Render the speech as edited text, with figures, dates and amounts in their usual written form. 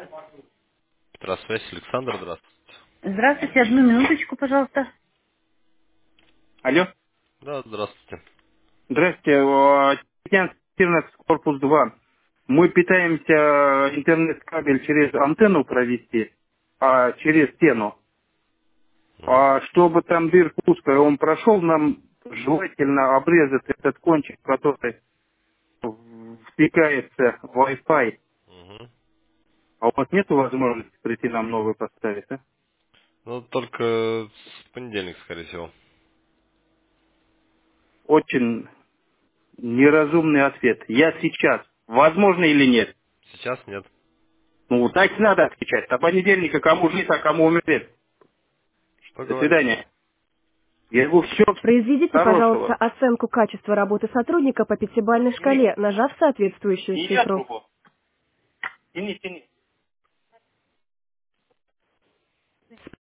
Здравствуйте, Александр, здравствуйте. Здравствуйте, одну минуточку, пожалуйста. Алло. Да, здравствуйте. Здравствуйте, Татьяна, 14, корпус 2. Мы пытаемся интернет-кабель через антенну провести, через стену. Мгм. Чтобы там дырка узкая, он прошел, нам желательно обрезать этот кончик, который втыкается в Wi-Fi. Мгм. А у вас нет возможности прийти нам новый поставить, а? Ну, только с понедельника, скорее всего. Очень неразумный ответ. Я сейчас. Возможно или нет? Сейчас нет. Ну, так и надо отвечать. До понедельника кому жить, а кому умереть. Что До говорите? свидания. Я говорю, все Произведите, пожалуйста, хорошего. оценку качества работы сотрудника по пятибалльной Тяни, шкале, нажав соответствующую тяни цифру. трубу. Тяни, тяни.